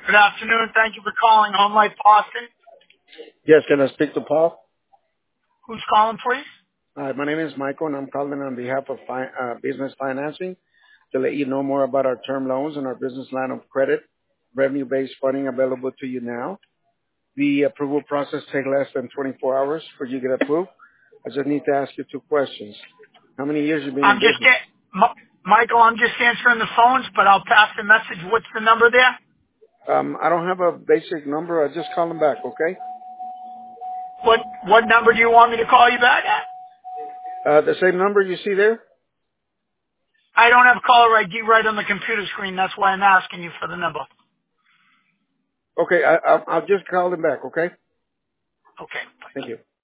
Good afternoon. Thank you for calling Home Life Boston. Yes, can I speak to Paul? Who's calling, please? Hi, my name is Michael, and I'm calling on behalf of business financing to let you know more about our term loans and our business line of credit, revenue-based funding available to you now. The approval process takes less than 24 hours for you to get approved. I just need to ask you two questions. How many years you been in business? Michael, I'm just answering the phones, but I'll pass the message. What's the number there? I don't have a basic number. I just call them back, okay? What number do you want me to call you back at? The same number you see there? I don't have caller ID right on the computer screen. That's why I'm asking you for the number. Okay, I'll just call them back, okay? Okay. Bye. Thank you.